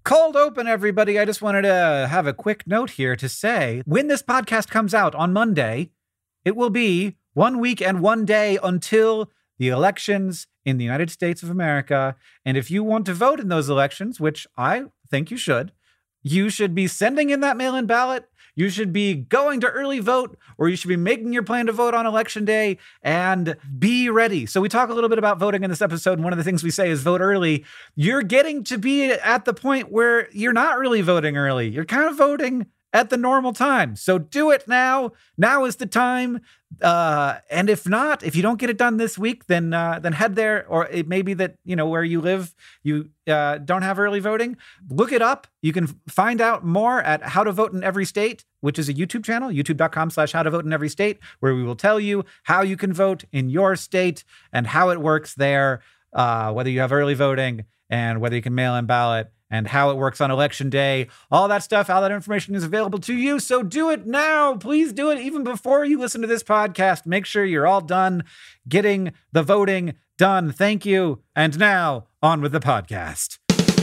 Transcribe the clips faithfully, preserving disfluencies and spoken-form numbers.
Cold open, everybody. I just wanted to have a quick note here to say, when this podcast comes out on Monday, it will be one week and one day until the elections in the United States of America. And if you want to vote in those elections, which I think you should, you should be sending in that mail-in ballot. You should be going to early vote, or you should be making your plan to vote on election day, and be ready. So we talk a little bit about voting in this episode. And one of the things we say is vote early. You're getting to be at the point where you're not really voting early. You're kind of voting at the normal time. So do it now. Now is the time. Uh, and if not, if you don't get it done this week, then uh, then head there. Or it may be that, you know, where you live, you uh, don't have early voting. Look it up. You can find out more at How to Vote in Every State, which is a YouTube channel, youtube.com slash how to vote in every state, where we will tell you how you can vote in your state and how it works there, uh, whether you have early voting and whether you can mail in ballot, and how it works on election day. All that stuff, all that information is available to you. So do it now. Please do it even before you listen to this podcast. Make sure you're all done getting the voting done. Thank you. And now, on with the podcast.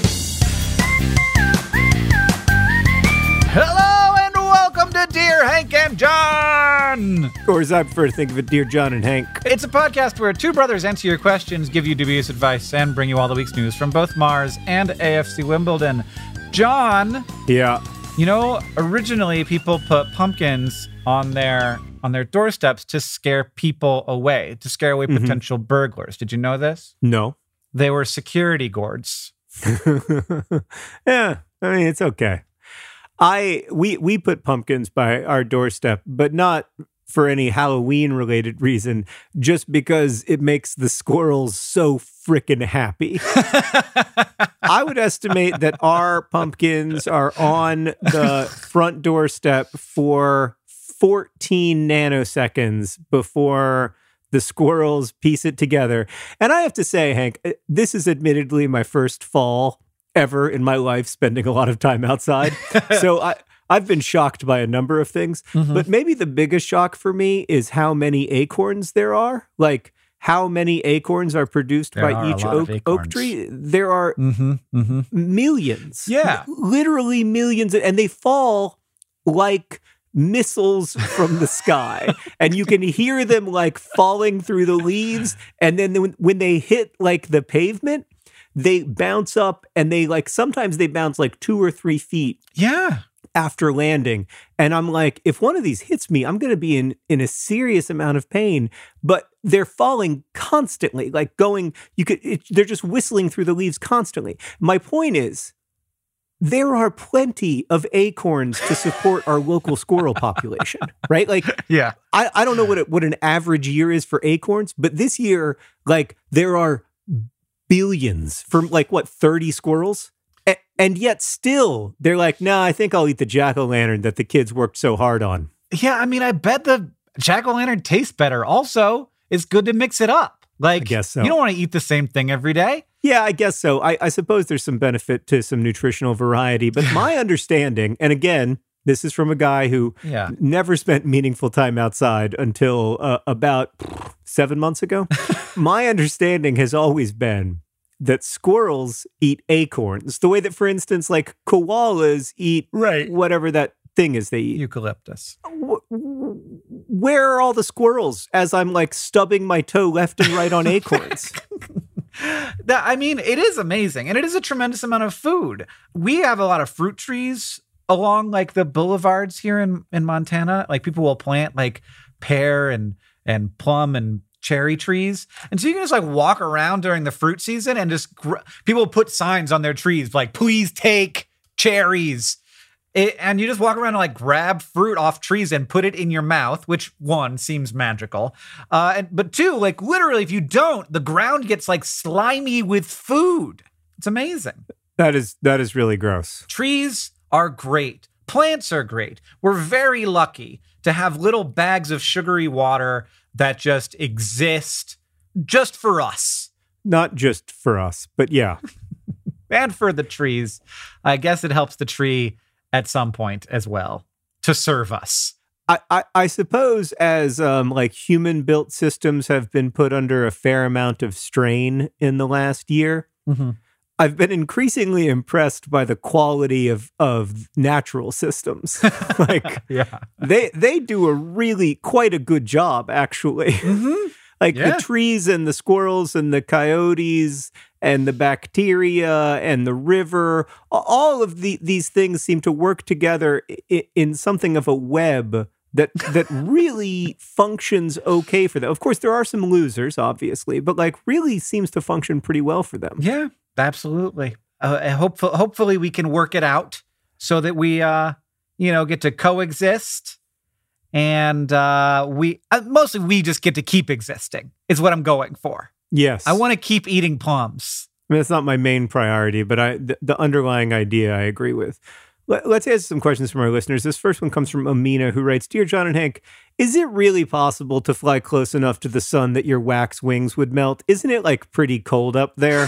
Hello and welcome to Dear Hank and John. Or as I prefer to think of it, Dear John and Hank. It's a podcast where two brothers answer your questions, give you dubious advice, and bring you all the week's news from both Mars and A F C Wimbledon. John. Yeah. You know, originally people put pumpkins on their on their doorsteps to scare people away, to scare away mm-hmm. potential burglars. Did you know this? No. They were security guards. Yeah, I mean, it's okay. I we we put pumpkins by our doorstep, but not for any Halloween-related reason, just because it makes the squirrels so freaking happy. I would estimate that our pumpkins are on the front doorstep for fourteen nanoseconds before the squirrels piece it together. And I have to say, Hank, this is admittedly my first fall ever in my life spending a lot of time outside. So I, I've been shocked by a number of things, mm-hmm. but maybe the biggest shock for me is how many acorns there are. Like how many acorns are produced there by are each oak, oak tree. There are mm-hmm, mm-hmm. millions. Yeah. Literally millions. And they fall like missiles from the sky. And you can hear them like falling through the leaves. And then when, when they hit like the pavement, they bounce up, and they like, sometimes they bounce like two or three feet. Yeah. After landing. And I'm like, if one of these hits me, I'm going to be in, in a serious amount of pain, but they're falling constantly, like going, you could, it, they're just whistling through the leaves constantly. My point is, there are plenty of acorns to support our local squirrel population, right? Like, yeah, I, I don't know what it, what an average year is for acorns, but this year, like, there are billions from like what thirty squirrels, a- and yet still they're like, no, nah, I think I'll eat the jack-o'-lantern that the kids worked so hard on. Yeah, I mean, I bet the jack-o'-lantern tastes better. Also, it's good to mix it up. Like, I guess so. You don't want to eat the same thing every day. Yeah, I guess so. I, I suppose there's some benefit to some nutritional variety, but my understanding, and again, this is from a guy who yeah. never spent meaningful time outside until uh, about seven months ago. My understanding has always been that squirrels eat acorns, the way that, for instance, like koalas eat right. whatever that thing is they eat. Eucalyptus. Where are all the squirrels as I'm like stubbing my toe left and right on acorns? That, I mean, it is amazing. And it is a tremendous amount of food. We have a lot of fruit trees along like the boulevards here in, in Montana. Like people will plant like pear and, and plum and cherry trees. And so you can just like walk around during the fruit season and just gr- people put signs on their trees like, please take cherries. It, and you just walk around and like grab fruit off trees and put it in your mouth, which one seems magical. Uh, and, but two, like literally, if you don't, the ground gets like slimy with food. It's amazing. That is, that is really gross. Trees are great. Plants are great. We're very lucky to have little bags of sugary water that just exist just for us. Not just for us, but yeah. And for the trees. I guess it helps the tree at some point as well to serve us. I, I, I suppose as um, like human-built systems have been put under a fair amount of strain in the last year, mm-hmm. I've been increasingly impressed by the quality of, of natural systems. Like, Yeah. they they do a really quite a good job, actually. Mm-hmm. Like Yeah. the trees and the squirrels and the coyotes and the bacteria and the river, a- all of the, these things seem to work together i- in something of a web that that really functions okay for them. Of course, there are some losers, obviously, but like really seems to function pretty well for them. Yeah, absolutely. Uh, and hopefully, hopefully we can work it out so that we, uh, you know, get to coexist, and uh, we uh, mostly we just get to keep existing. Is what I'm going for. Yes. I want to keep eating plums. I mean, it's not my main priority, but I the, the underlying idea I agree with. Let, let's answer some questions from our listeners. This first one comes from Amina, who writes, Dear John and Hank, is it really possible to fly close enough to the sun that your wax wings would melt? Isn't it like pretty cold up there?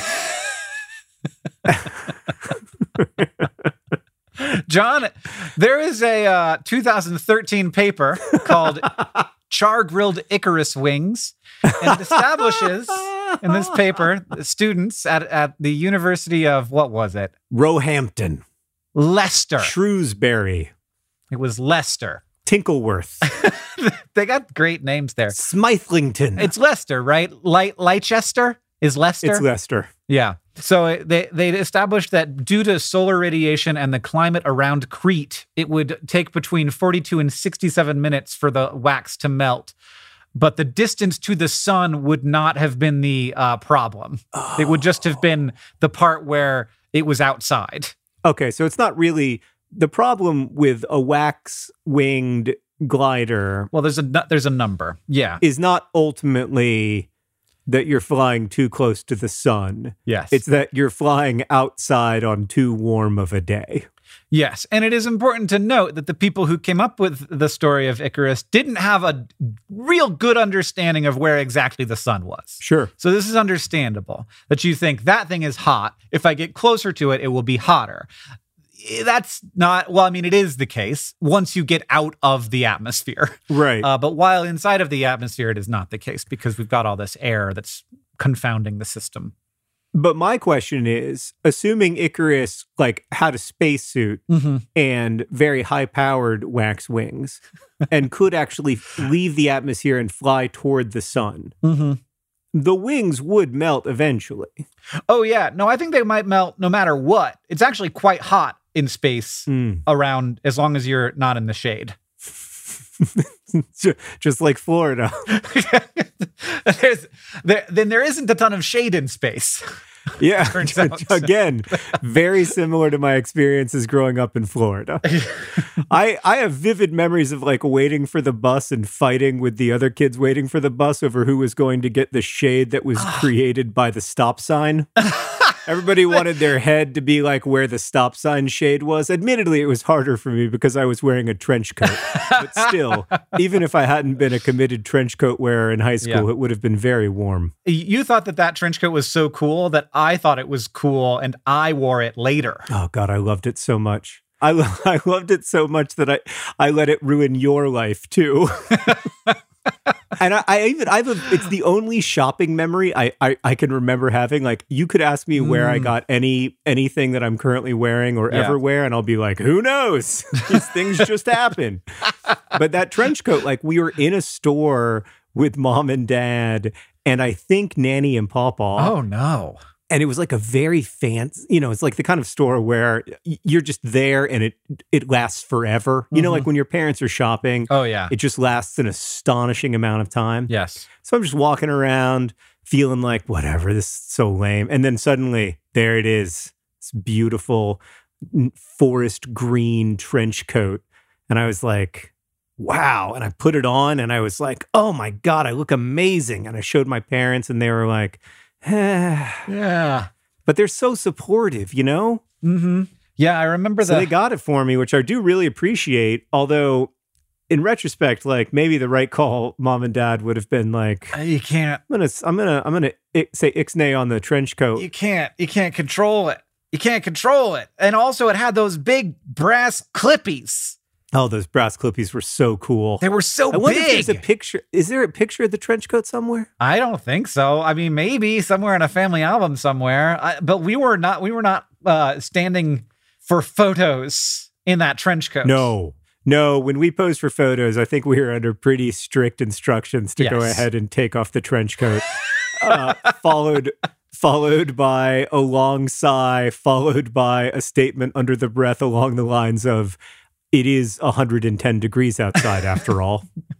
John, there is a uh, two thousand thirteen paper called Char Grilled Icarus Wings, and it establishes in this paper the students at, at the University of, what was it? Roehampton, Leicester. Shrewsbury, It was Leicester. Tinkleworth, They got great names there. Smithlington. It's Leicester, right? Light Leicester is Leicester. It's Leicester. Yeah. So it- they they established that due to solar radiation and the climate around Crete, it would take between forty-two and sixty-seven minutes for the wax to melt. But the distance to the sun would not have been the uh, problem. Oh. It would just have been the part where it was outside. Okay, so it's not really the problem with a wax-winged glider. Well, there's a nu- there's a number. Yeah. Is not ultimately that you're flying too close to the sun. Yes. It's that you're flying outside on too warm of a day. Yes. And it is important to note that the people who came up with the story of Icarus didn't have a real good understanding of where exactly the sun was. Sure. So this is understandable that you think that thing is hot. If I get closer to it, it will be hotter. That's not, well, I mean, it is the case once you get out of the atmosphere. Right. Uh, but while inside of the atmosphere, it is not the case because we've got all this air that's confounding the system. But my question is, assuming Icarus like had a spacesuit Mm-hmm. and very high-powered wax wings and could actually leave the atmosphere and fly toward the sun, Mm-hmm. the wings would melt eventually. Oh, yeah. No, I think they might melt no matter what. It's actually quite hot in space Mm. around as long as you're not in the shade. Just like Florida. There's, there, then there isn't a ton of shade in space. Yeah. Turns out. Again, very similar to my experiences growing up in Florida. I I have vivid memories of like waiting for the bus and fighting with the other kids waiting for the bus over who was going to get the shade that was created by the stop sign. Everybody wanted their head to be like where the stop sign shade was. Admittedly, it was harder for me because I was wearing a trench coat. But still, even if I hadn't been a committed trench coat wearer in high school, Yeah. it would have been very warm. You thought that that trench coat was so cool that I thought it was cool and I wore it later. Oh, God, I loved it so much. I, lo- I loved it so much that I, I let it ruin your life, too. And I, I even I've a, it's the only shopping memory I, I I can remember having. Like you could ask me where I Mm. got any anything that I'm currently wearing or Yeah. ever wear, and I'll be like, who knows? These things just happen. But that trench coat, like we were in a store with mom and dad, and I think Nanny and Pawpaw. Oh, no. And it was like a very fancy, you know, it's like the kind of store where y- you're just there and it it lasts forever. You know, Mhm. like when your parents are shopping, Oh, yeah. it just lasts an astonishing amount of time. Yes. So I'm just walking around feeling like, whatever, this is so lame. And then suddenly, there it is. This beautiful n- forest green trench coat. And I was like, wow. And I put it on and I was like, oh my God, I look amazing. And I showed my parents and they were like, eh. Yeah. But they're so supportive, you know? Mm-hmm. Yeah, I remember So the... they got it for me, which I do really appreciate. Although, in retrospect, like maybe the right call, mom and dad would have been like, You can't... I'm gonna, I'm gonna, I'm gonna i- say ixnay on the trench coat. You can't. You can't control it. You can't control it. And also it had those big brass clippies. Oh, those brass clippies were so cool. They were so I wonder big. if there's a picture. Is there a picture of the trench coat somewhere? I don't think so. I mean, maybe somewhere in a family album somewhere. I, but we were not. We were not uh, standing for photos in that trench coat. No, no. When we posed for photos, I think we were under pretty strict instructions to Yes. go ahead and take off the trench coat. uh, followed, followed by a long sigh, followed by a statement under the breath along the lines of, "It is one hundred ten degrees outside after all."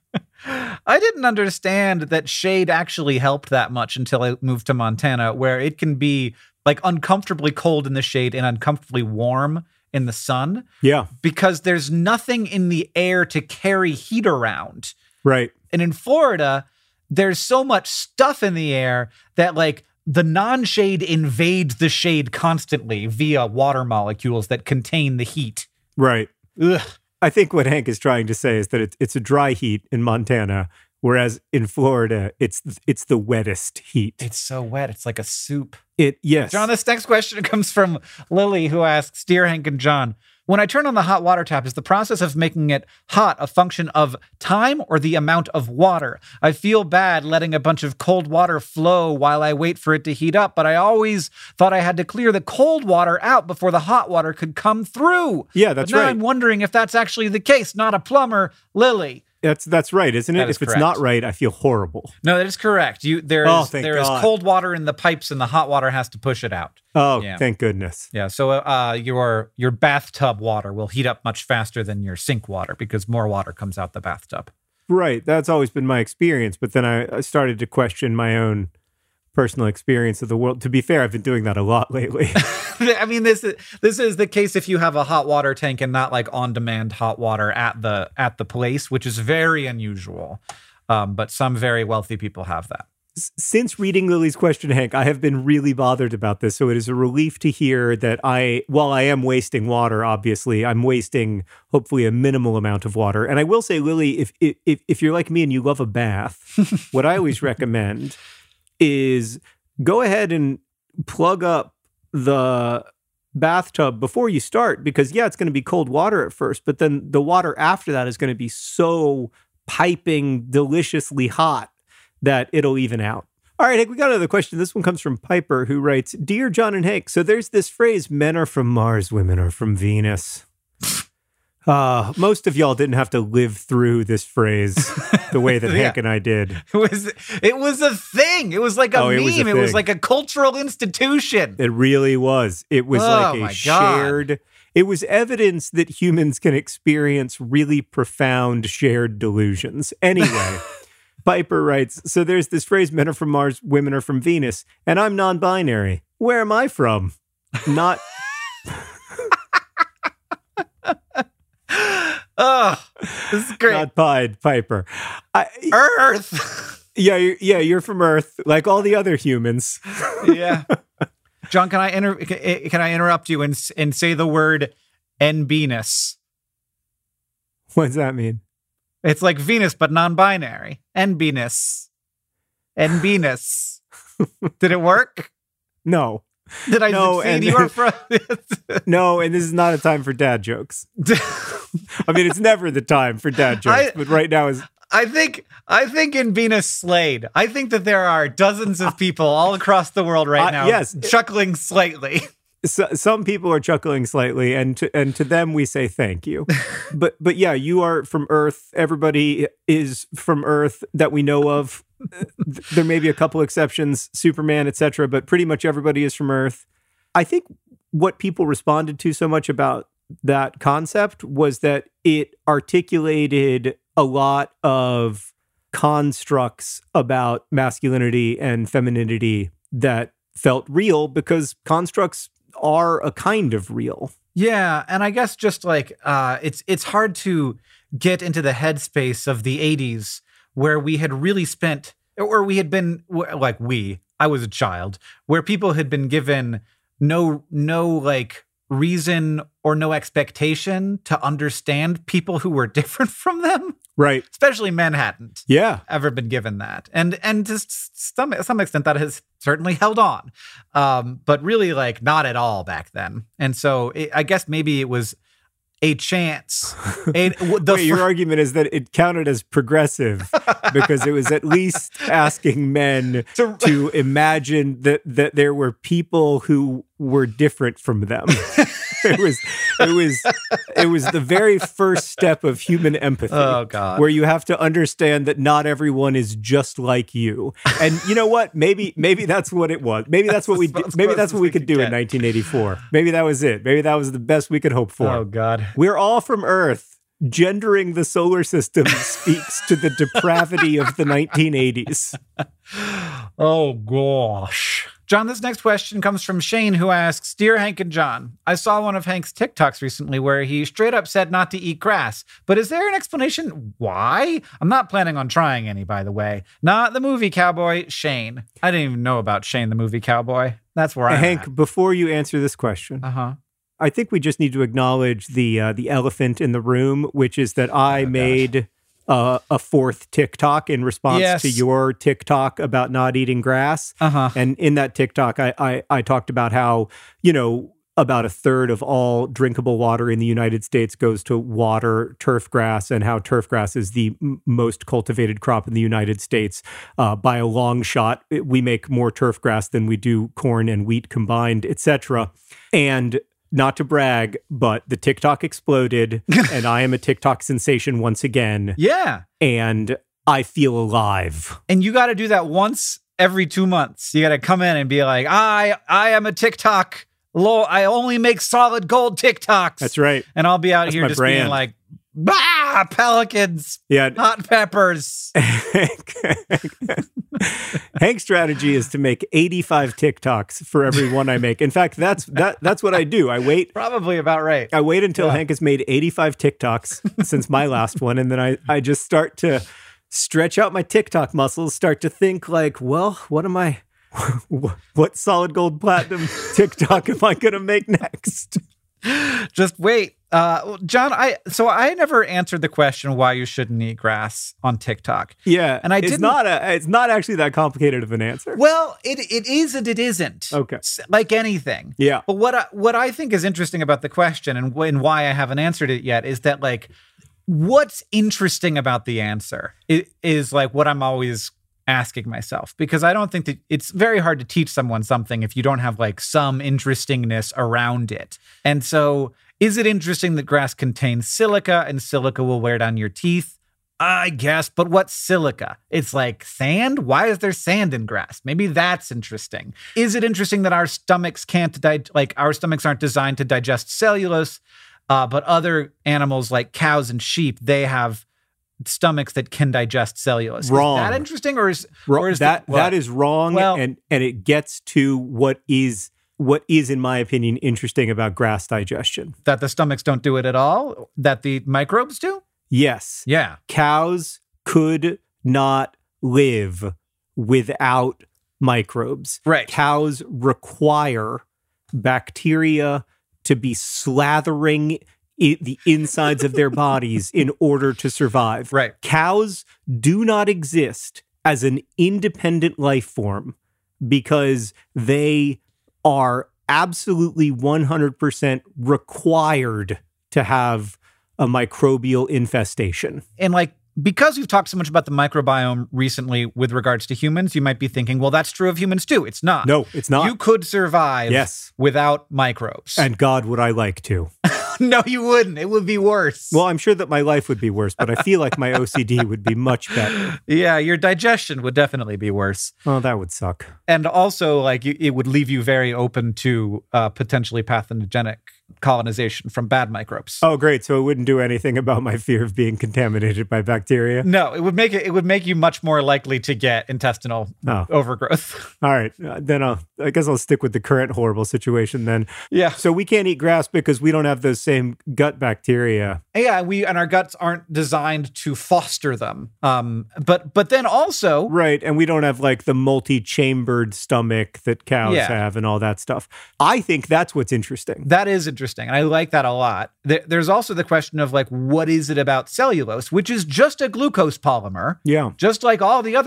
I didn't understand that shade actually helped that much until I moved to Montana, where it can be like uncomfortably cold in the shade and uncomfortably warm in the sun, Yeah, because there's nothing in the air to carry heat around. right. And in Florida, there's so much stuff in the air that like the non-shade invades the shade constantly via water molecules that contain the heat. Right. Ugh. I think what Hank is trying to say is that it's it's a dry heat in Montana, whereas in Florida, it's it's the wettest heat. It's so wet. It's like a soup. It yes. John, this next question comes from Lily, who asks, "Dear Hank and John, when I turn on the hot water tap, is the process of making it hot a function of time or the amount of water? I feel bad letting a bunch of cold water flow while I wait for it to heat up, but I always thought I had to clear the cold water out before the hot water could come through." Yeah, that's but now right. I'm wondering if that's actually the case. Not a plumber, Lily. That's that's right, isn't it? That is If it's correct. not right, I feel horrible. No, that is correct. You there is Oh, thank there is God. cold water in the pipes, and the hot water has to push it out. Oh, Yeah. thank goodness. Yeah, so uh, your your bathtub water will heat up much faster than your sink water because more water comes out the bathtub. Right. That's always been my experience. But then I, I started to question my own personal experience of the world. To be fair, I've been doing that a lot lately. I mean, this is this is the case if you have a hot water tank and not like on demand hot water at the at the place, which is very unusual. Um, but some very wealthy people have that. S- Since reading Lily's question, Hank, I have been really bothered about this. So it is a relief to hear that I, while I am wasting water, obviously, I'm wasting hopefully a minimal amount of water. And I will say, Lily, if if if you're like me and you love a bath, what I always recommend is go ahead and plug up the bathtub before you start, because yeah, it's going to be cold water at first, but then the water after that is going to be so piping deliciously hot that it'll even out. All right, Hank, we got another question. This one comes from Piper, who writes, "Dear John and Hank, so there's this phrase, men are from Mars, women are from Venus." Uh, most of y'all didn't have to live through this phrase the way that Yeah. Hank and I did. It was it was a thing. It was like a Oh, it meme. was a It was thing. like a cultural institution. It really was. It was Oh, like my a God. shared, it was evidence that humans can experience really profound shared delusions. Anyway, Piper writes, so there's this phrase, men are from Mars, women are from Venus, and I'm non-binary. Where am I from? Not... Oh, this is great. Not Pied Piper. I, Earth. yeah, you're, yeah, you're from Earth, like all the other humans. Yeah. John, can I inter- can I interrupt you and s- and say the word N-Venus? What does that mean? It's like Venus but non-binary. N-Venus. N-Venus. Did it work? No, Did I No, succeed? and- You are from. no, and this is not a time for dad jokes. I mean, it's never the time for dad jokes, I- but right now is. I think I think in Venus slayed. I think that there are dozens of people all across the world right Uh, now yes. chuckling slightly. So, some people are chuckling slightly, and to, and to them we say thank you. But but yeah, you are from Earth. Everybody is from Earth that we know of. There may be a couple exceptions, Superman, et cetera, but pretty much everybody is from Earth. I think what people responded to so much about that concept was that it articulated a lot of constructs about masculinity and femininity that felt real, because constructs are a kind of real. Yeah, and I guess just like uh, it's it's hard to get into the headspace of the eighties where we had really spent, or we had been like we. I was a child where people had been given no no like reason or no expectation to understand people who were different from them. Right. Especially men hadn't Yeah. ever been given that, and and to s- some some extent that has certainly held on, um, but really like not at all back then. And so it, I guess maybe it was a chance. A, the Wait, your argument is that it counted as progressive because it was at least asking men to, to imagine that, that there were people who were different from them. It was, it was, it was the very first step of human empathy. Oh, God. Where you have to understand that not everyone is just like you. And you know what? Maybe, maybe that's what it was. Maybe that's, that's what we did. Maybe that's what we could do get. in nineteen eighty-four. Maybe that was it. Maybe that was the best we could hope for. Oh, God. We're all from Earth. Gendering the solar system speaks to the depravity of the nineteen eighties. Oh, gosh. John, this next question comes from Shane, who asks, Dear Hank and John, I saw one of Hank's TikToks recently where he straight up said not to eat grass. But is there an explanation why? I'm not planning on trying any, by the way. Not the movie cowboy, Shane. I didn't even know about Shane, the movie cowboy. That's where I'm Hank, at. Before you answer this question, uh-huh. I think we just need to acknowledge the uh, the elephant in the room, which is that I oh, made uh, a fourth TikTok in response yes. to your TikTok about not eating grass. Uh-huh. And in that TikTok, I, I I talked about how, you know, about a third of all drinkable water in the United States goes to water turf grass, and how turf grass is the m- most cultivated crop in the United States uh, by a long shot. We make more turf grass than we do corn and wheat combined, et cetera. And not to brag, but the TikTok exploded, and I am a TikTok sensation once again. Yeah. And I feel alive. And you got to do that once every two months. You got to come in and be like, I I am a TikTok. Lo- I only make solid gold TikToks. That's right. And I'll be out That's here just brand. being like, bah, pelicans, yeah. hot peppers. Hank's strategy is to make eighty-five TikToks for every one I make. In fact, that's that that's what I do. I wait. Probably about right. I wait until yeah. Hank has made eighty-five TikToks since my last one, and then I, I just start to stretch out my TikTok muscles, start to think like, well, what am I, what solid gold platinum TikTok am I going to make next? Just wait. Uh, John, I so I never answered the question why you shouldn't eat grass on TikTok. Yeah, and I it's didn't. Not a, it's not actually that complicated of an answer. Well, it it is and it isn't. Okay, like anything. Yeah. But what I, what I think is interesting about the question and, and why I haven't answered it yet is that like what's interesting about the answer is, is like what I'm always asking myself, because I don't think that it's very hard to teach someone something if you don't have like some interestingness around it. And so is it interesting that grass contains silica and silica will wear down your teeth? I guess, but what's silica? It's like sand? Why is there sand in grass? Maybe that's interesting. Is it interesting that our stomachs can't, di- like our stomachs aren't designed to digest cellulose, uh, but other animals like cows and sheep, they have stomachs that can digest cellulose? Wrong. Is that interesting, or is, wrong. or is that the, that is wrong? Well, and and it gets to what is what is, in my opinion, interesting about grass digestion. That the stomachs don't do it at all? That the microbes do? Yes. Yeah. Cows could not live without microbes. Right. Cows require bacteria to be slathering I- the insides of their bodies in order to survive. Right. Cows do not exist as an independent life form because they are absolutely one hundred percent required to have a microbial infestation. And like, because we've talked so much about the microbiome recently with regards to humans, you might be thinking, well, that's true of humans too. It's not. No, it's not. You could survive yes. without microbes. And God, would I like to. No, you wouldn't. It would be worse. Well, I'm sure that my life would be worse, but I feel like my O C D would be much better. Yeah, your digestion would definitely be worse. Oh, that would suck. And also, like, it would leave you very open to uh, potentially pathogenic colonization from bad microbes. Oh, great. So it wouldn't do anything about my fear of being contaminated by bacteria? No, it would make it, it would make you much more likely to get intestinal oh. overgrowth. All right. Uh, then I'll, I guess I'll stick with the current horrible situation then. Yeah. So we can't eat grass because we don't have those same gut bacteria. Yeah, we and our guts aren't designed to foster them. Um, but but then also... Right, and we don't have like the multi-chambered stomach that cows yeah. have and all that stuff. I think that's what's interesting. That is interesting, and I like that a lot. There, there's also the question of like, what is it about cellulose, which is just a glucose polymer. Yeah. Just like all the other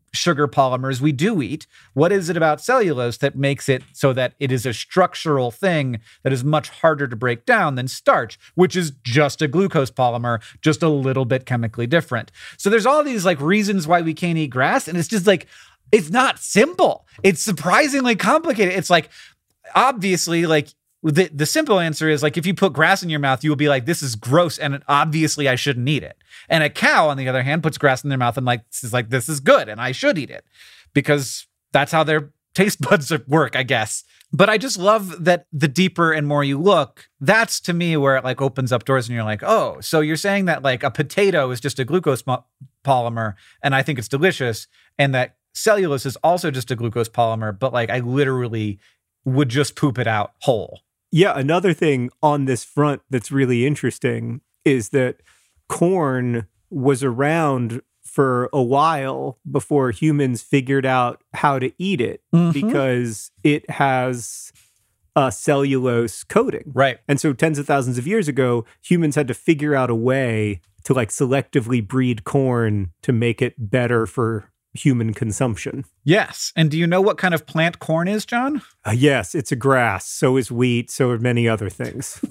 sugar polymers we do eat. What is it about cellulose that makes it so that it is a structural thing that is much harder to break down than starch, which is just a glucose polymer, just a little bit chemically different. So there's all these like reasons why we can't eat grass. And it's just like, it's not simple. It's surprisingly complicated. It's like, obviously, like the, the simple answer is like, if you put grass in your mouth, you will be like, this is gross. And obviously I shouldn't eat it. And a cow, on the other hand, puts grass in their mouth and like, this is like, this is good. And I should eat it because that's how their taste buds work, I guess. But I just love that the deeper and more you look, that's to me where it like opens up doors and you're like, oh, so you're saying that like a potato is just a glucose mo- polymer and I think it's delicious. And that cellulose is also just a glucose polymer, but like I literally would just poop it out whole. Yeah, another thing on this front that's really interesting is that corn was around for a while before humans figured out how to eat it mm-hmm. because it has a cellulose coating. Right. And so tens of thousands of years ago, humans had to figure out a way to like selectively breed corn to make it better for human consumption. Yes. And do you know what kind of plant corn is, John? Uh, yes, it's a grass. So is wheat. So are many other things.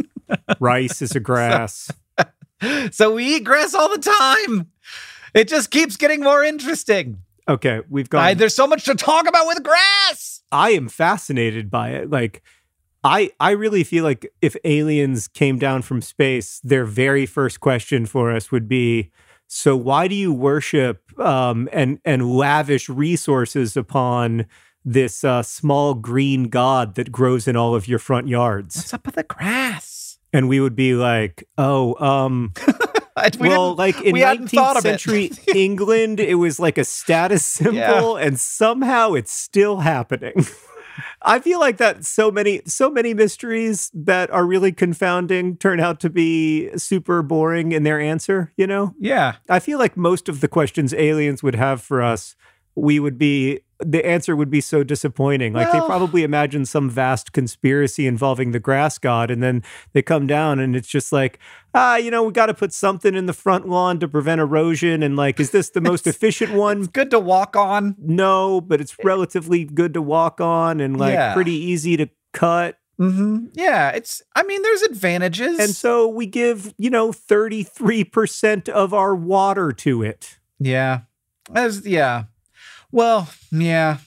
Rice is a grass. So, so we eat grass all the time. It just keeps getting more interesting. Okay, we've got... I, there's so much to talk about with grass. I am fascinated by it. Like, I I really feel like if aliens came down from space, their very first question for us would be, so why do you worship um, and and lavish resources upon this uh, small green god that grows in all of your front yards? What's up with the grass? And we would be like, oh, um, we well, like in nineteenth century England, it was like a status symbol, yeah. and somehow it's still happening. I feel like that so many, so many mysteries that are really confounding turn out to be super boring in their answer, you know? Yeah. I feel like most of the questions aliens would have for us, we would be, the answer would be so disappointing. Like well, they probably imagine some vast conspiracy involving the grass god, and then they come down and it's just like, ah, you know, we got to put something in the front lawn to prevent erosion. And like, is this the most efficient one? It's good to walk on. No, but it's relatively good to walk on and like yeah. pretty easy to cut. Mm-hmm. Yeah, it's, I mean, there's advantages. And so we give, you know, thirty-three percent of our water to it. Yeah. As, yeah. Well, yeah.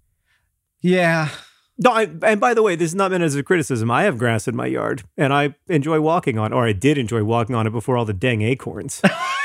Yeah. No, I, and by the way, this is not meant as a criticism. I have grass in my yard, and I enjoy walking on, or I did enjoy walking on it before all the dang acorns.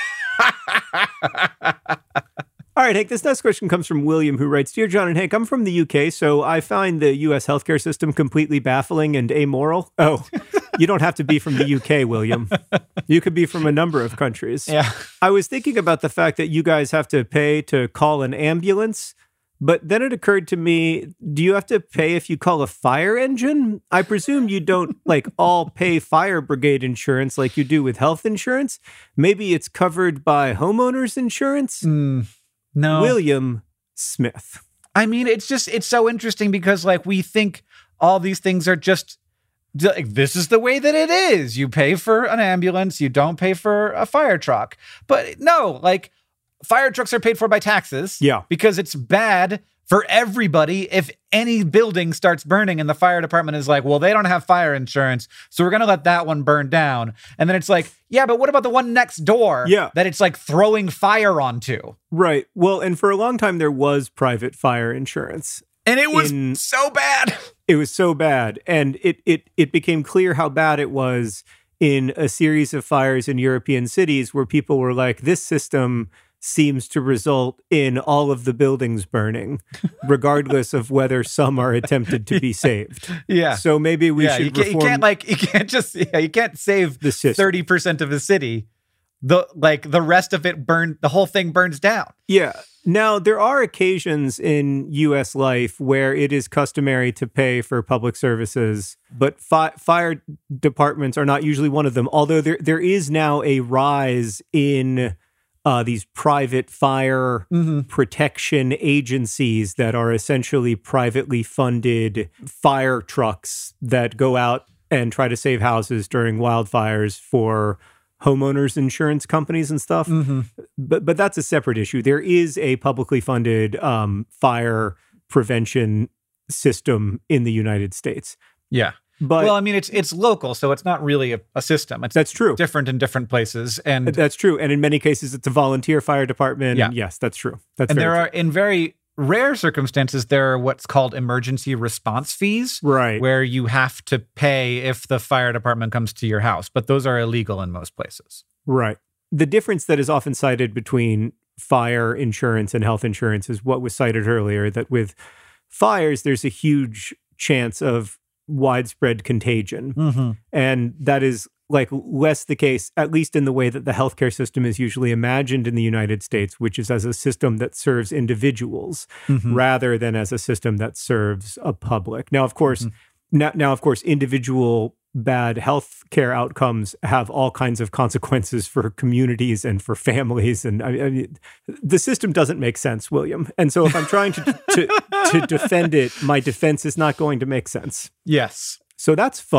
All right, Hank, this next question comes from William, who writes, Dear John and Hank, I'm from the U K, so I find the U S healthcare system completely baffling and amoral. Oh, you don't have to be from the U K, William. You could be from a number of countries. Yeah. I was thinking about the fact that you guys have to pay to call an ambulance, but then it occurred to me, do you have to pay if you call a fire engine? I presume you don't like all pay fire brigade insurance like you do with health insurance. Maybe it's covered by homeowners insurance? Mm. No. William Smith. I mean, it's just, it's so interesting because like we think all these things are just, like, this is the way that it is. You pay for an ambulance, you don't pay for a fire truck. But no, like fire trucks are paid for by taxes. Yeah. Because it's bad for everybody if any building starts burning and the fire department is like, well, they don't have fire insurance, so we're going to let that one burn down. And then it's like, yeah, but what about the one next door yeah. that it's like throwing fire onto? Right. Well, and for a long time, there was private fire insurance. And it was in, so bad. It was so bad. And it it it became clear how bad it was in a series of fires in European cities where people were like, this system seems to result in all of the buildings burning, regardless of whether some are attempted to be saved. Yeah. So maybe we yeah, should you can't, reform... You can't, like, you can't just, yeah, you can't save the thirty percent of the city. The, like, the rest of it burned, the whole thing burns down. Yeah. Now, there are occasions in U S life where it is customary to pay for public services, but fi- fire departments are not usually one of them, although there there is now a rise in... Uh, these private fire mm-hmm. protection agencies that are essentially privately funded fire trucks that go out and try to save houses during wildfires for homeowners insurance companies and stuff. Mm-hmm. But but that's a separate issue. There is a publicly funded um, fire prevention system in the United States. Yeah. But well, I mean, it's it's local, so it's not really a, a system. It's that's true. Different in different places, and that's true. And in many cases, it's a volunteer fire department. Yeah. And yes, that's true. That's and very there true. are in very rare circumstances there are what's called emergency response fees, right, where you have to pay if the fire department comes to your house, but those are illegal in most places. Right. The difference that is often cited between fire insurance and health insurance is what was cited earlier, that with fires, there's a huge chance of widespread contagion. Mm-hmm. And that is like less the case, at least in the way that the healthcare system is usually imagined in the United States, which is as a system that serves individuals Mm-hmm. rather than as a system that serves a public. Now, of course, Mm-hmm. now, now, of course, individual bad healthcare outcomes have all kinds of consequences for communities and for families. And I, I mean, the system doesn't make sense, William. And so if I'm trying to, to, to defend it, my defense is not going to make sense. Yes. So that's fun.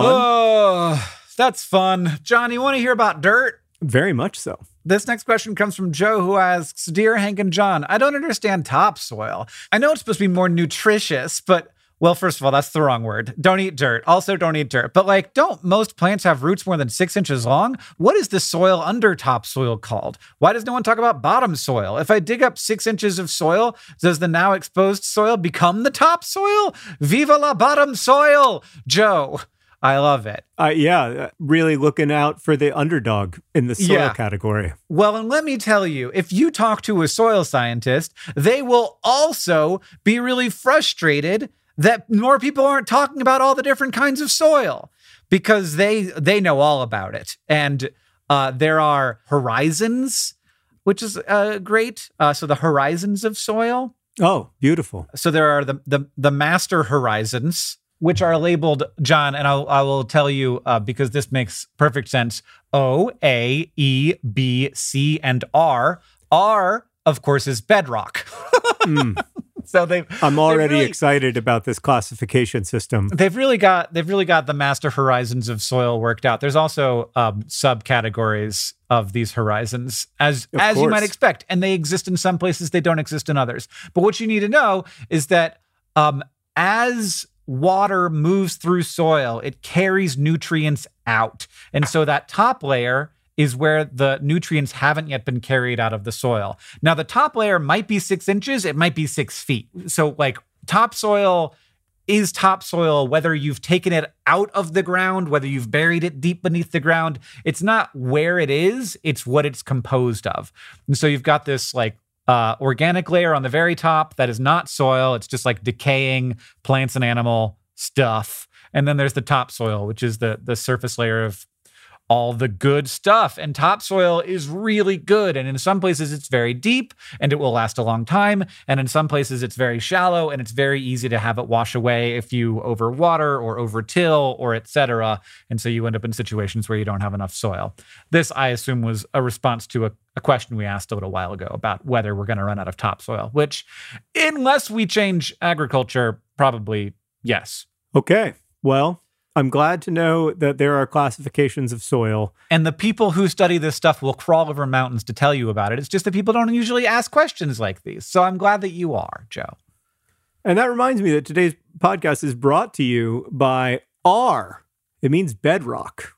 Oh, that's fun. John, you want to hear about dirt? Very much so. This next question comes from Joe, who asks, Dear Hank and John, I don't understand topsoil. I know it's supposed to be more nutritious, but, well, first of all, that's the wrong word. Don't eat dirt. Also, don't eat dirt. But, like, don't most plants have roots more than six inches long? What is the soil under topsoil called? Why does no one talk about bottom soil? If I dig up six inches of soil, does the now exposed soil become the topsoil? Viva la bottom soil! Joe, I love it. Uh, yeah, really looking out for the underdog in the soil Yeah. category. Well, and let me tell you, if you talk to a soil scientist, they will also be really frustrated that more people aren't talking about all the different kinds of soil, because they they know all about it. And uh, there are horizons, which is uh, great. Uh, so the horizons of soil. Oh, beautiful. So there are the the, the master horizons, which are labeled, John, and I'll, I will tell you uh, because this makes perfect sense, O, A, E, B, C, and R. R, of course, is bedrock. Mm. So they I'm already really, excited about this classification system. They've really got they've really got the master horizons of soil worked out. There's also um, subcategories of these horizons, as Of as you course. might expect, and they exist in some places. They don't exist in others. But what you need to know is that um, as water moves through soil, it carries nutrients out, and so that top layer is where the nutrients haven't yet been carried out of the soil. Now, the top layer might be six inches, it might be six feet. So, like, topsoil is topsoil, whether you've taken it out of the ground, whether you've buried it deep beneath the ground. It's not where it is, it's what it's composed of. And so you've got this, like, uh, organic layer on the very top that is not soil. It's just like decaying plants and animal stuff. And then there's the topsoil, which is the the surface layer of all the good stuff. And topsoil is really good. And in some places it's very deep and it will last a long time. And in some places it's very shallow and it's very easy to have it wash away if you overwater or overtill or et cetera. And so you end up in situations where you don't have enough soil. This, I assume, was a response to a, a question we asked a little while ago about whether we're going to run out of topsoil, which, unless we change agriculture, probably yes. Okay. Well, I'm glad to know that there are classifications of soil. And the people who study this stuff will crawl over mountains to tell you about it. It's just that people don't usually ask questions like these. So I'm glad that you are, Joe. And that reminds me that today's podcast is brought to you by R. It means bedrock.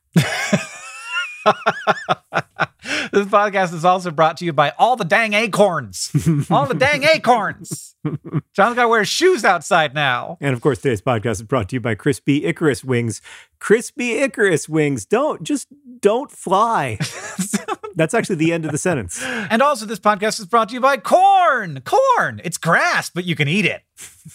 This podcast is also brought to you by all the dang acorns. All the dang acorns. John's got to wear shoes outside now. And of course, today's podcast is brought to you by Crispy Icarus Wings. Crispy Icarus Wings. Don't, just don't fly. That's actually the end of the sentence. And also, this podcast is brought to you by corn. Corn. It's grass, but you can eat it.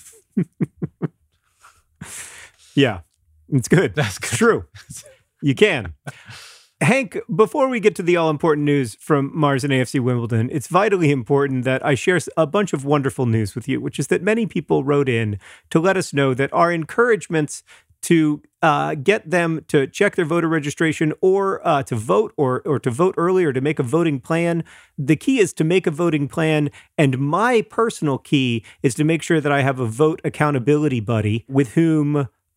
Yeah, it's good. That's good. It's true. You can. Hank, before we get to the all-important news from Mars and A F C Wimbledon, it's vitally important that I share a bunch of wonderful news with you, which is that many people wrote in to let us know that our encouragements to uh, get them to check their voter registration or uh, to vote or or to vote early or to make a voting plan. The key is to make a voting plan. And my personal key is to make sure that I have a vote accountability buddy with whom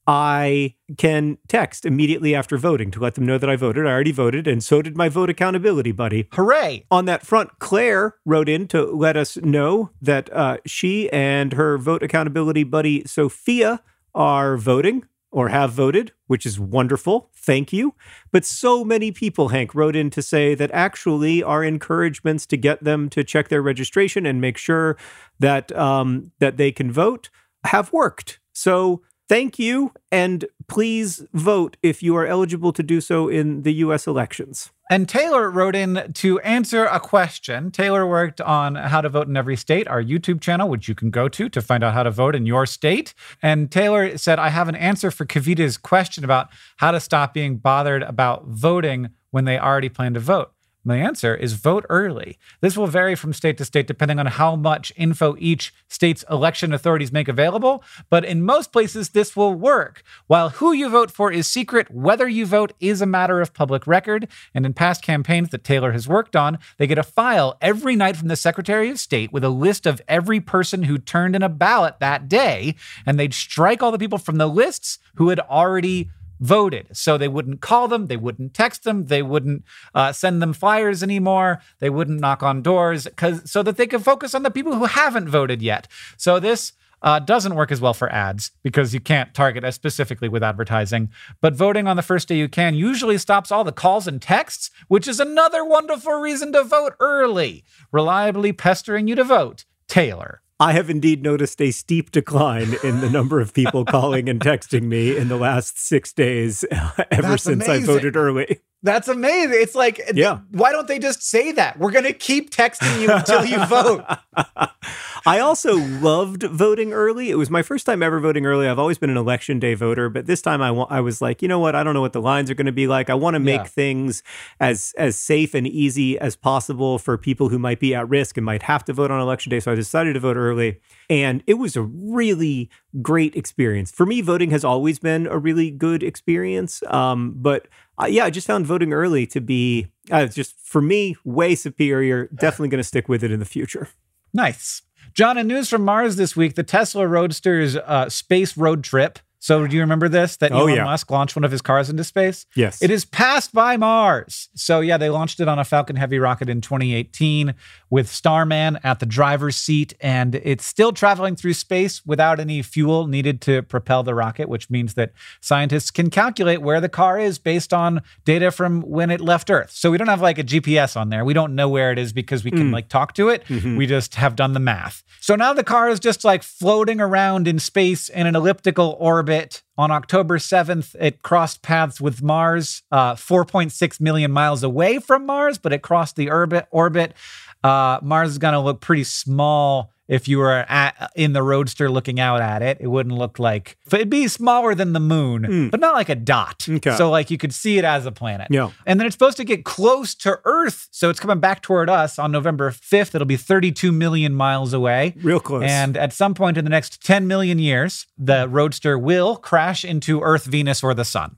I can text immediately after voting to let them know that I voted. I already voted, and so did my vote accountability buddy. Hooray. On that front, Claire wrote in to let us know that uh, she and her vote accountability buddy, Sophia, are voting or have voted, which is wonderful. Thank you. But so many people, Hank, wrote in to say that actually our encouragements to get them to check their registration and make sure that um, that they can vote have worked. So thank you, and please vote if you are eligible to do so in the U S elections. And Taylor wrote in to answer a question. Taylor worked on How to Vote in Every State, our YouTube channel, which you can go to to find out how to vote in your state. And Taylor said, I have an answer for Kavita's question about how to stop being bothered about voting when they already plan to vote. The answer is vote early. This will vary from state to state depending on how much info each state's election authorities make available, but in most places this will work. While who you vote for is secret, whether you vote is a matter of public record, and in past campaigns that Taylor has worked on, they get a file every night from the Secretary of State with a list of every person who turned in a ballot that day, and they'd strike all the people from the lists who had already voted. So they wouldn't call them, they wouldn't text them, they wouldn't uh, send them flyers anymore, they wouldn't knock on doors, cause, so that they could focus on the people who haven't voted yet. So this uh, doesn't work as well for ads because you can't target as specifically with advertising. But voting on the first day you can usually stops all the calls and texts, which is another wonderful reason to vote early. Reliably pestering you to vote, Taylor. I have indeed noticed a steep decline in the number of people calling and texting me in the last six days ever That's since amazing. I voted early. That's amazing. It's like, yeah. Why don't they just say that? We're going to keep texting you until you vote. I also loved voting early. It was my first time ever voting early. I've always been an election day voter, but this time I, wa- I was like, you know what? I don't know what the lines are going to be like. I want to make Yeah. things as as safe and easy as possible for people who might be at risk and might have to vote on election day. So I decided to vote early. And it was a really great experience. For me, voting has always been a really good experience. Um, but uh, yeah, I just found voting early to be uh, just, for me, way superior. Definitely going to stick with it in the future. Nice. John, in news from Mars this week, the Tesla Roadster's uh, space road trip. So do you remember this? That Oh, Elon yeah. Musk launched one of his cars into space? Yes. It is passed by Mars. So yeah, they launched it on a Falcon Heavy rocket in twenty eighteen with Starman at the driver's seat. And it's still traveling through space without any fuel needed to propel the rocket, which means that scientists can calculate where the car is based on data from when it left Earth. So we don't have like a G P S on there. We don't know where it is because we can Mm. like talk to it. Mhm. We just have done the math. So now the car is just like floating around in space in an elliptical orbit. On October seventh, it crossed paths with Mars, uh, four point six million miles away from Mars, but it crossed the orbit. orbit. Uh, Mars is going to look pretty small if you were at, in the Roadster looking out at it. It wouldn't look like, it'd be smaller than the moon, Mm. but not like a dot. Okay. So like you could see it as a planet. Yeah. And then it's supposed to get close to Earth. So it's coming back toward us on November fifth. It'll be thirty-two million miles away. Real close. And at some point in the next ten million years, the Roadster will crash into Earth, Venus, or the sun.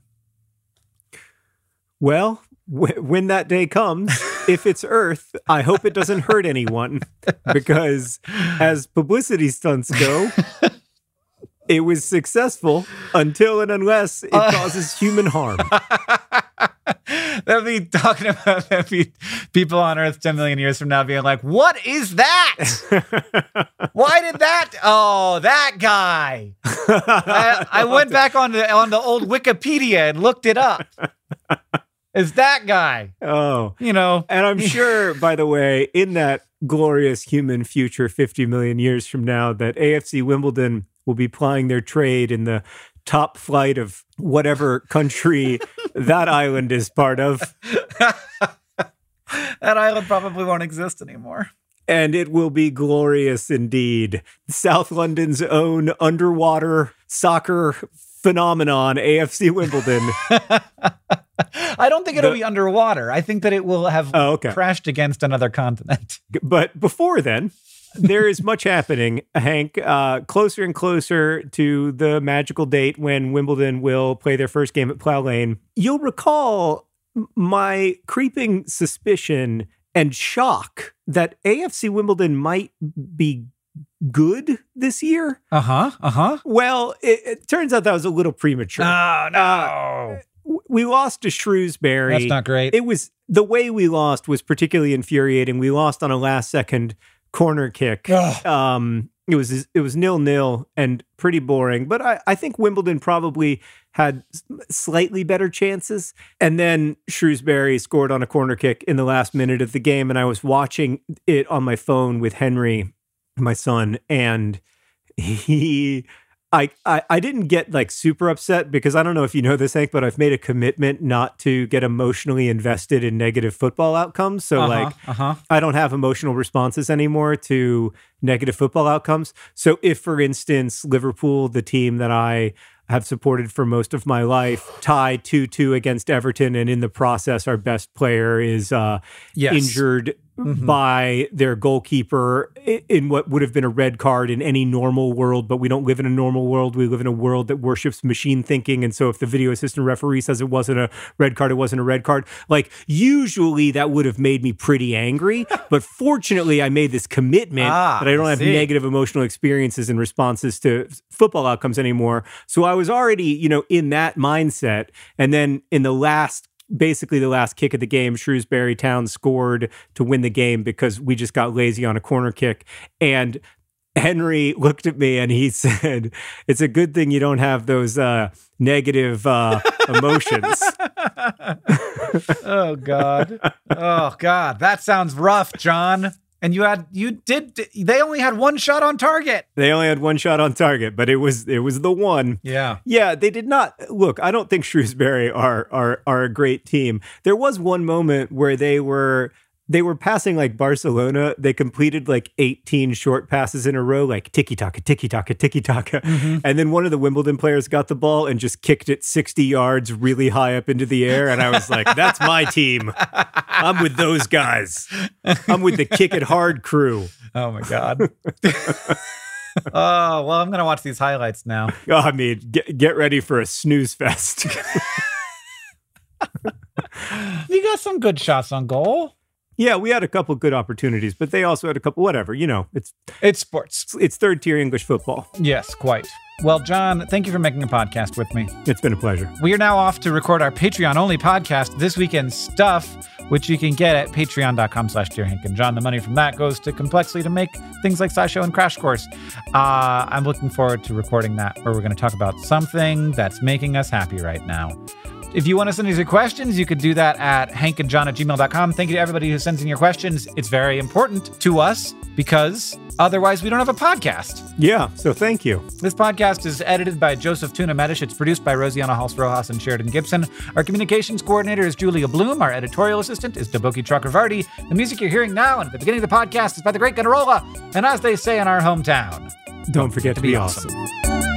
Well, w- when that day comes, if it's Earth, I hope it doesn't hurt anyone because as publicity stunts go, it was successful until and unless it Uh, causes human harm. They'll be talking about there'll be people on Earth ten million years from now being like, what is that? Why did that? Oh, that guy. I, I went back on the, on the old Wikipedia and looked it up. It's that guy. Oh. You know. And I'm sure, by the way, in that glorious human future fifty million years from now, that A F C Wimbledon will be plying their trade in the top flight of whatever country that island is part of. That island probably won't exist anymore. And it will be glorious indeed. South London's own underwater soccer phenomenon, A F C Wimbledon. I don't think it'll The- be underwater. I think that it will have Oh, okay. crashed against another continent. But before then, there is much happening, Hank, uh, closer and closer to the magical date when Wimbledon will play their first game at Plough Lane. You'll recall m- my creeping suspicion and shock that A F C Wimbledon might be good this year. Uh-huh, uh-huh. Well, it, it turns out that was a little premature. Oh, no. Uh, we lost to Shrewsbury. That's not great. It was, the way we lost was particularly infuriating. We lost on a last-second corner kick. Ugh. Um, it was it was nil-nil and pretty boring. But I, I think Wimbledon probably had slightly better chances. And then Shrewsbury scored on a corner kick in the last minute of the game, and I was watching it on my phone with Henry, my son, and he... I, I, I didn't get like super upset because I don't know if you know this, Hank, but I've made a commitment not to get emotionally invested in negative football outcomes. So uh-huh, like uh-huh. I don't have emotional responses anymore to negative football outcomes. So if, for instance, Liverpool, the team that I have supported for most of my life, tie two two against Everton, and in the process, our best player is uh, yes. injured mm-hmm. by their goalkeeper in what would have been a red card in any normal world, but we don't live in a normal world. We live in a world that worships machine thinking, and so if the video assistant referee says it wasn't a red card, it wasn't a red card. Like, usually that would have made me pretty angry, but fortunately I made this commitment ah, that I don't have see. negative emotional experiences and responses to football outcomes anymore. So I was already, you know, in that mindset. And then in the last, basically the last kick of the game, Shrewsbury Town scored to win the game because we just got lazy on a corner kick. And Henry looked at me and he said, "It's a good thing you don't have those uh, negative uh, emotions." Oh, God. Oh, God. That sounds rough, John. And you had, you did, they only had one shot on target. They only had one shot on target, but it was, it was the one. Yeah. Yeah. They did not, look, I don't think Shrewsbury are, are, are a great team. There was one moment where they were, they were passing like Barcelona. They completed like eighteen short passes in a row, like tiki-taka, tiki-taka, tiki-taka. Mm-hmm. And then one of the Wimbledon players got the ball and just kicked it sixty yards really high up into the air. And I was like, that's my team. I'm with those guys. I'm with the kick it hard crew. Oh, my God. Oh, well, I'm going to watch these highlights now. Oh, I mean, get, get ready for a snooze fest. You got some good shots on goal. Yeah, we had a couple good opportunities, but they also had a couple, whatever, you know, it's it's sports. It's, it's third tier English football. Yes, quite. Well, John, thank you for making a podcast with me. It's been a pleasure. We are now off to record our Patreon-only podcast, This Weekend Stuff, which you can get at patreon.com slash Dear Hank and John. The money from that goes to Complexly to make things like SciShow and Crash Course. Uh, I'm looking forward to recording that, where we're going to talk about something that's making us happy right now. If you want to send us your questions, you could do that at hankandjohn at gmail dot com. Thank you to everybody who sends in your questions. It's very important to us because otherwise we don't have a podcast. Yeah, so thank you. This podcast is edited by Joseph Tuna Medish. It's produced by Rosianna Halse-Rojas and Sheridan Gibson. Our communications coordinator is Julia Bloom. Our editorial assistant is Deboki Chakravarti. The music you're hearing now and at the beginning of the podcast is by the great Gunnarolla. And as they say in our hometown, don't forget to be awesome.